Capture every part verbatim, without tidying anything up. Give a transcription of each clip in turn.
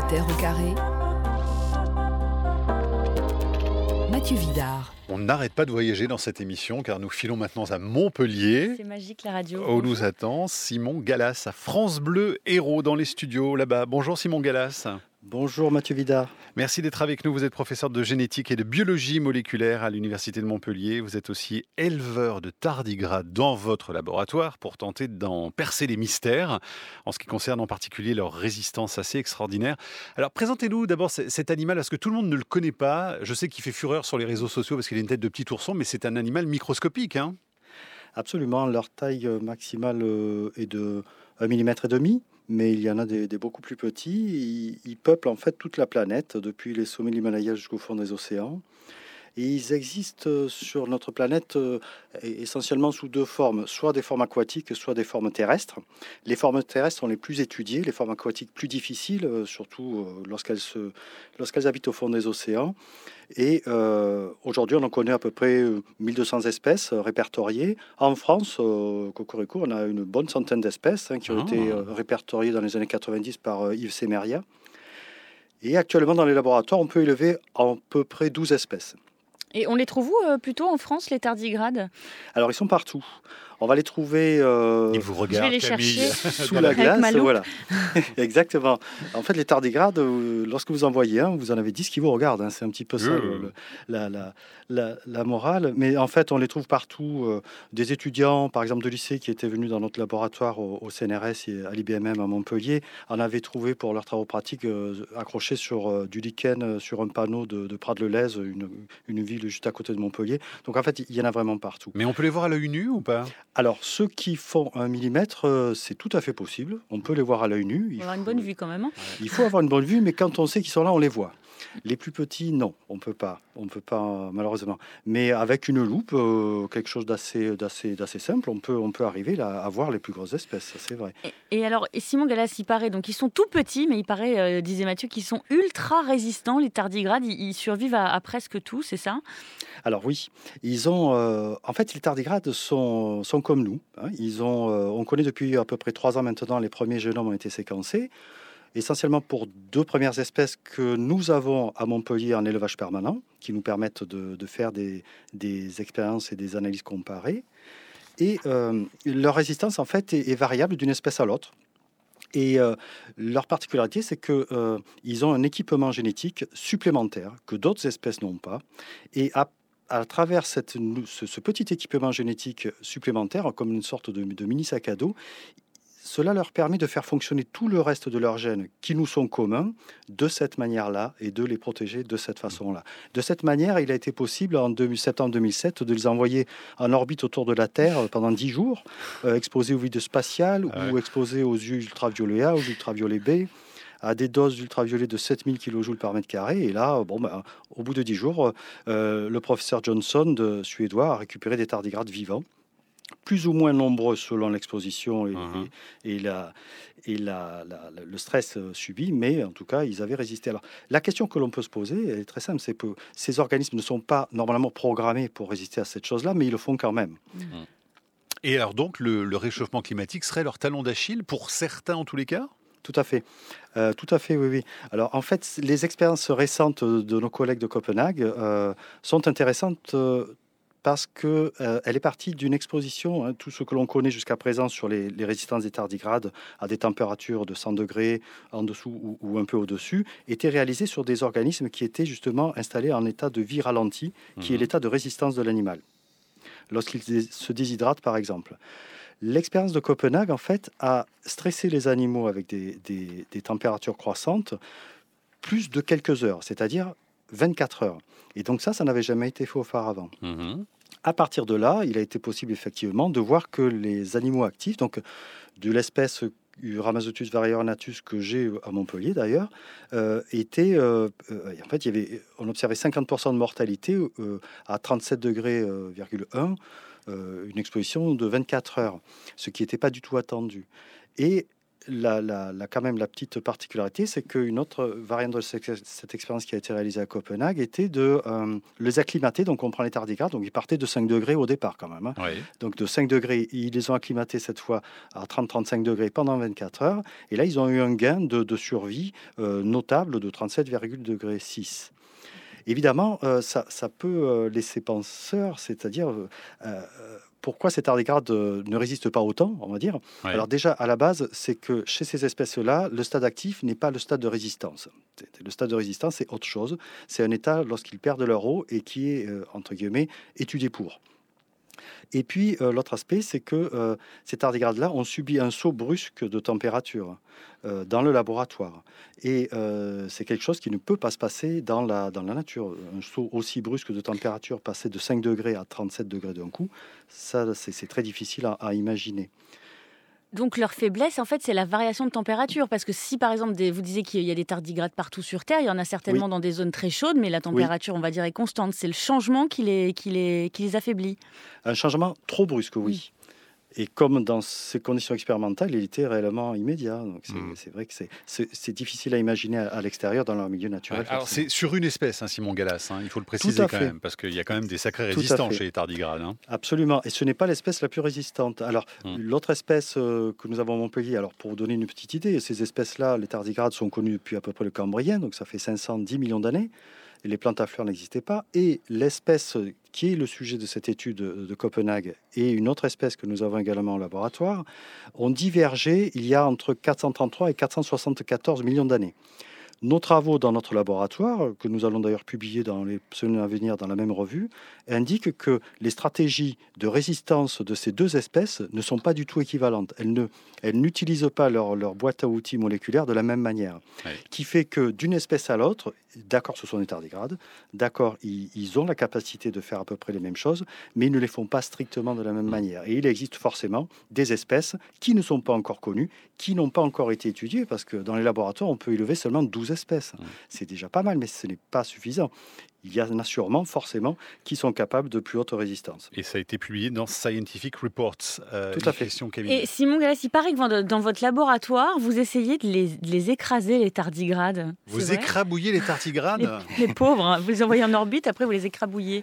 Terre au carré. Mathieu Vidard. On n'arrête pas de voyager dans cette émission car nous filons maintenant à Montpellier. C'est magique la radio. Où nous attend Simon Gallas à France Bleu Héros dans les studios là-bas. Bonjour Simon Gallas. Bonjour Mathieu Vidard. Merci d'être avec nous. Vous êtes professeur de génétique et de biologie moléculaire à l'Université de Montpellier. Vous êtes aussi éleveur de tardigrades dans votre laboratoire pour tenter d'en percer les mystères, en ce qui concerne en particulier leur résistance assez extraordinaire. Alors présentez-nous d'abord cet animal parce que tout le monde ne le connaît pas. Je sais qu'il fait fureur sur les réseaux sociaux parce qu'il a une tête de petit ourson, mais c'est un animal microscopique. Hein ? Absolument, leur taille maximale est de un millimètre et demi. Mais il y en a des, des beaucoup plus petits. Ils, ils peuplent en fait toute la planète, depuis les sommets de l'Himalaya jusqu'au fond des océans. Et ils existent sur notre planète euh, essentiellement sous deux formes, soit des formes aquatiques, soit des formes terrestres. Les formes terrestres sont les plus étudiées, les formes aquatiques plus difficiles, euh, surtout euh, lorsqu'elles, se, lorsqu'elles habitent au fond des océans. Et euh, aujourd'hui, on en connaît à peu près mille deux cents espèces euh, répertoriées. En France, euh, Cocorico, on a une bonne centaine d'espèces hein, qui ont oh. été euh, répertoriées dans les années quatre-vingt-dix par euh, Yves Semeria. Et actuellement, dans les laboratoires, on peut élever à peu près douze espèces. Et on les trouve où euh, plutôt en France, les tardigrades ? Alors, ils sont partout. On va les trouver euh, ils vous regardent, je vais les Camille. chercher sous la glace. Voilà. Exactement. En fait, les tardigrades, euh, lorsque vous en voyez un, vous en avez dix qui vous regardent. Hein. C'est un petit peu ça, mmh. le, la, la, la, la morale. Mais en fait, on les trouve partout. Euh, des étudiants, par exemple, de lycée qui étaient venus dans notre laboratoire au, au C N R S et à l'I B M M à Montpellier, en avaient trouvé pour leurs travaux pratiques euh, accrochés sur euh, du lichen, euh, sur un panneau de, de Prades-le-Lez, une, une ville juste à côté de Montpellier. Donc, en fait, il y en a vraiment partout. Mais on peut les voir à l'œil nu ou pas ? Alors, ceux qui font un millimètre, euh, c'est tout à fait possible. On peut les voir à l'œil nu. Il faut avoir une bonne vue quand même. Hein. Il faut avoir une bonne vue, mais quand on sait qu'ils sont là, on les voit. Les plus petits, non, on peut pas, on peut pas malheureusement. Mais avec une loupe, euh, quelque chose d'assez, d'assez, d'assez simple, on peut, on peut arriver là, à voir les plus grosses espèces. Ça, c'est vrai. Et, et alors, et Simon Gallas, il paraît donc ils sont tout petits, mais il paraît, euh, disait Mathieu, qu'ils sont ultra résistants. Les tardigrades, ils, ils survivent à, à presque tout, c'est ça ? Alors oui, ils ont. Euh, en fait, les tardigrades sont, sont comme nous. Hein, ils ont. Euh, on connaît depuis à peu près trois ans maintenant, les premiers génomes ont été séquencés. Essentiellement pour deux premières espèces que nous avons à Montpellier en élevage permanent, qui nous permettent de, de faire des, des expériences et des analyses comparées. Et euh, leur résistance, en fait, est, est variable d'une espèce à l'autre. Et euh, leur particularité, c'est qu'ils euh, ont un équipement génétique supplémentaire que d'autres espèces n'ont pas. Et à, à travers cette, ce, ce petit équipement génétique supplémentaire, comme une sorte de, de mini sac à dos, cela leur permet de faire fonctionner tout le reste de leurs gènes qui nous sont communs de cette manière-là et de les protéger de cette façon-là. De cette manière, il a été possible en septembre deux mille sept de les envoyer en orbite autour de la Terre pendant dix jours, euh, exposés au vide spatial ah ouais. ou exposés aux yeux ultraviolets A, aux ultraviolets B, à des doses d'ultraviolets de sept mille kilojoules par mètre carré. Et là, bon, ben, au bout de dix jours, euh, le professeur Johnson, de suédois, a récupéré des tardigrades vivants, plus ou moins nombreux selon l'exposition et, uh-huh. et, et, la, et la, la, le stress subi, mais en tout cas, ils avaient résisté. Alors, la question que l'on peut se poser, elle est très simple, c'est que ces organismes ne sont pas normalement programmés pour résister à cette chose-là, mais ils le font quand même. Mmh. Et alors donc, le, le réchauffement climatique serait leur talon d'Achille, pour certains en tous les cas ? Tout à fait. Euh, tout à fait, oui, oui. Alors, en fait, les expériences récentes de nos collègues de Copenhague euh, sont intéressantes euh, parce qu'elle euh, est partie d'une exposition, hein, tout ce que l'on connaît jusqu'à présent sur les, les résistances des tardigrades à des températures de cent degrés en dessous ou, ou un peu au-dessus, était réalisée sur des organismes qui étaient justement installés en état de vie ralenti, qui mmh. est l'état de résistance de l'animal, lorsqu'il se déshydrate par exemple. L'expérience de Copenhague, en fait, a stressé les animaux avec des, des, des températures croissantes plus de quelques heures, c'est-à-dire vingt-quatre heures. Et donc ça, ça n'avait jamais été fait auparavant. Mmh. À partir de là, il a été possible effectivement de voir que les animaux actifs, donc de l'espèce Rhamnosus varioornatus que j'ai à Montpellier d'ailleurs, euh, étaient, euh, euh, en fait, il y avait, on observait cinquante pour cent de mortalité euh, à trente-sept degrés virgule un, euh, une exposition de vingt-quatre heures, ce qui n'était pas du tout attendu. Et la, la, la, quand même, la petite particularité, c'est qu'une autre variante de cette, cette expérience qui a été réalisée à Copenhague était de euh, les acclimater. Donc, on prend les tardigrades. Donc, ils partaient de cinq degrés au départ, quand même. Hein. Oui. Donc, de cinq degrés, ils les ont acclimatés cette fois à trente à trente-cinq degrés pendant vingt-quatre heures. Et là, ils ont eu un gain de, de survie euh, notable de trente-sept virgule six. Évidemment, euh, ça, ça peut euh, laisser penseur, c'est-à-dire euh, euh, pourquoi ces tardigrades euh, ne résistent pas autant, on va dire. Ouais. Alors déjà, à la base, c'est que chez ces espèces-là, le stade actif n'est pas le stade de résistance. Le stade de résistance, c'est autre chose. C'est un état lorsqu'ils perdent leur eau et qui est, euh, entre guillemets, étudié pour. Et puis, euh, l'autre aspect, c'est que euh, ces tardigrades-là ont subi un saut brusque de température euh, dans le laboratoire. Et euh, c'est quelque chose qui ne peut pas se passer dans la, dans la nature. Un saut aussi brusque de température, passer de cinq degrés à trente-sept degrés d'un coup, ça, c'est, c'est très difficile à, à imaginer. Donc leur faiblesse, en fait, c'est la variation de température. Parce que si, par exemple, des, vous disiez qu'il y a des tardigrades partout sur Terre, il y en a certainement oui. dans des zones très chaudes, mais la température, oui. on va dire, est constante. C'est le changement qui les, qui les, qui les affaiblit. Un changement trop brusque, oui. oui. Et comme dans ces conditions expérimentales, il était réellement immédiat. Donc c'est, mmh. c'est vrai que c'est, c'est, c'est difficile à imaginer à, à l'extérieur, dans leur milieu naturel. Ouais, alors c'est sur une espèce, hein, Simon Gallas, hein, il faut le préciser quand fait. même, parce qu'il y a quand même des sacrés résistants chez les tardigrades. Hein. Absolument, et ce n'est pas l'espèce la plus résistante. Alors, mmh. l'autre espèce euh, que nous avons à Montpellier, alors pour vous donner une petite idée, ces espèces-là, les tardigrades, sont connues depuis à peu près le Cambrien, donc ça fait cinq cent dix millions d'années. Et les plantes à fleurs n'existaient pas. Et l'espèce qui est le sujet de cette étude de Copenhague et une autre espèce que nous avons également au laboratoire ont divergé il y a entre quatre cent trente-trois et quatre cent soixante-quatorze millions d'années. Nos travaux dans notre laboratoire, que nous allons d'ailleurs publier dans les semaines à venir dans la même revue, indiquent que les stratégies de résistance de ces deux espèces ne sont pas du tout équivalentes. Elles, ne, elles n'utilisent pas leur, leur boîte à outils moléculaire de la même manière. Oui. Qui fait que d'une espèce à l'autre, d'accord, ce sont des tardigrades, d'accord, ils, ils ont la capacité de faire à peu près les mêmes choses, mais ils ne les font pas strictement de la même manière. Et il existe forcément des espèces qui ne sont pas encore connues, qui n'ont pas encore été étudiées, parce que dans les laboratoires, on peut élever seulement douze espèces. Mmh. C'est déjà pas mal, mais ce n'est pas suffisant. Il y en a sûrement, forcément, qui sont capables de plus haute résistance. Et ça a été publié dans Scientific Reports. Euh, Tout à fait. Et Simon Gallas, il paraît que dans votre laboratoire, vous essayez de les, de les écraser, les tardigrades. Vous écrabouillez les tardigrades les, les pauvres, hein. Vous les envoyez en orbite, après vous les écrabouillez.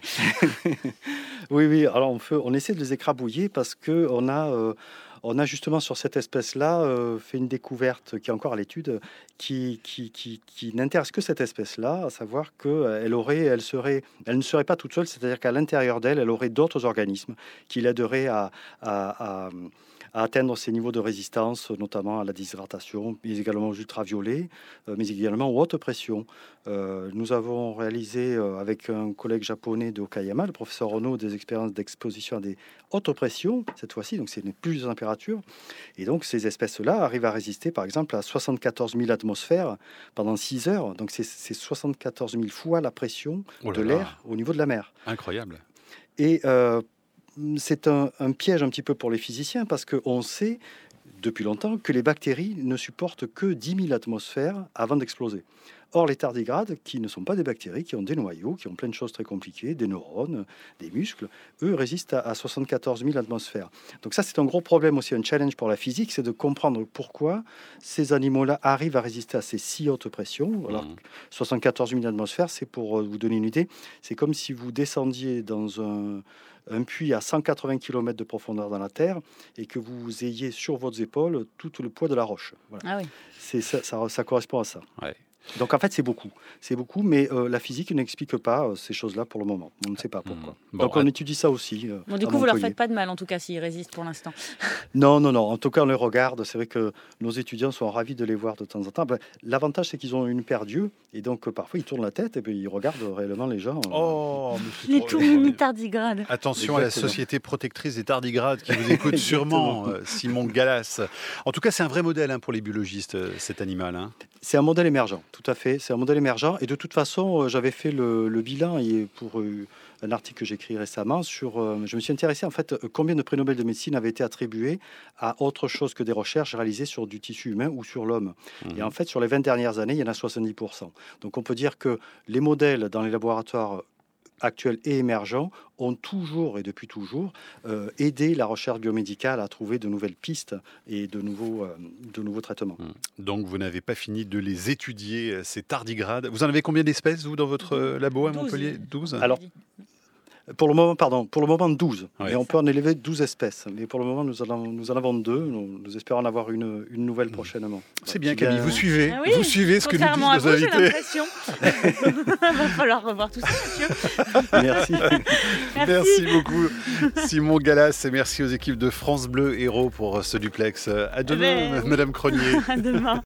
Oui, oui. Alors on, fait, on essaie de les écrabouiller parce qu'on a... Euh, On a justement sur cette espèce-là euh, fait une découverte qui est encore à l'étude, qui, qui, qui, qui n'intéresse que cette espèce-là, à savoir qu'elle aurait, elle serait, elle ne serait pas toute seule, c'est-à-dire qu'à l'intérieur d'elle, elle aurait d'autres organismes qui l'aideraient à, à, à, à atteindre ces niveaux de résistance, notamment à la déshydratation, mais également aux ultraviolets, euh, mais également aux hautes pressions. Euh, nous avons réalisé euh, avec un collègue japonais de Okayama, le professeur Ono, des expériences d'exposition à des hautes pressions, cette fois-ci, donc c'est une plus de température. Et donc ces espèces-là arrivent à résister, par exemple, à soixante-quatorze mille atmosphères pendant six heures. Donc c'est, c'est soixante-quatorze mille fois la pression oh de l'air au niveau de la mer. Incroyable. Et euh, c'est un, un piège un petit peu pour les physiciens, parce qu'on sait depuis longtemps que les bactéries ne supportent que dix mille atmosphères avant d'exploser. Or, les tardigrades, qui ne sont pas des bactéries, qui ont des noyaux, qui ont plein de choses très compliquées, des neurones, des muscles, eux résistent à, à soixante-quatorze mille atmosphères. Donc ça, c'est un gros problème aussi, un challenge pour la physique, c'est de comprendre pourquoi ces animaux-là arrivent à résister à ces si hautes pressions. Alors, mmh. soixante-quatorze mille atmosphères, c'est pour vous donner une idée, c'est comme si vous descendiez dans un... un puits à cent quatre-vingts kilomètres de profondeur dans la terre et que vous ayez sur vos épaules tout le poids de la roche. Voilà. Ah oui. C'est ça, ça, ça correspond à ça. Ouais. Donc en fait c'est beaucoup, c'est beaucoup, mais euh, la physique n'explique pas euh, ces choses-là pour le moment. On ne sait pas pourquoi. Mmh. Bon, Donc on ouais. étudie ça aussi. Euh, bon, du coup vous leur faites pas de mal en tout cas s'ils résistent pour l'instant. Non, non, non. En tout cas on les regarde. C'est vrai que nos étudiants sont ravis de les voir de temps en temps. Ben, l'avantage c'est qu'ils ont une paire d'yeux et donc euh, parfois ils tournent la tête et puis ils regardent réellement les gens. Oh, les tout mini tardigrades. Attention Exactement. à la Société protectrice des tardigrades qui vous écoute sûrement, euh, Simon Gallas. En tout cas c'est un vrai modèle hein, pour les biologistes euh, cet animal. Hein. C'est un modèle émergent, tout à fait. C'est un modèle émergent. Et de toute façon, euh, j'avais fait le, le bilan et pour euh, un article que j'ai écrit récemment sur. Euh, je me suis intéressé en fait combien de prix Nobel de médecine avaient été attribués à autre chose que des recherches réalisées sur du tissu humain ou sur l'homme. Mmh. Et en fait, sur les vingt dernières années, il y en a soixante-dix pour cent. Donc on peut dire que les modèles dans les laboratoires actuels et émergents ont toujours et depuis toujours euh, aidé la recherche biomédicale à trouver de nouvelles pistes et de nouveaux, euh, de nouveaux traitements. Donc vous n'avez pas fini de les étudier, ces tardigrades. Vous en avez combien d'espèces, vous, dans votre labo à Montpellier? douze. Alors, Pour le moment, pardon, pour le moment douze. Ouais. Mais on peut en élever douze espèces. Mais pour le moment, nous en, nous en avons deux. Nous, nous espérons en avoir une, une nouvelle prochainement. C'est bien, Qui Camille, vient- vous suivez. Ah oui, vous suivez ce que nous disent Contrairement à nos vous, j'ai invités. l'impression. Va falloir revoir tout ça, monsieur. Merci. Merci. Merci beaucoup, Simon Gallas, et merci aux équipes de France Bleu Héros pour ce duplex. À demain, ben, oui. Madame Cronier. À demain.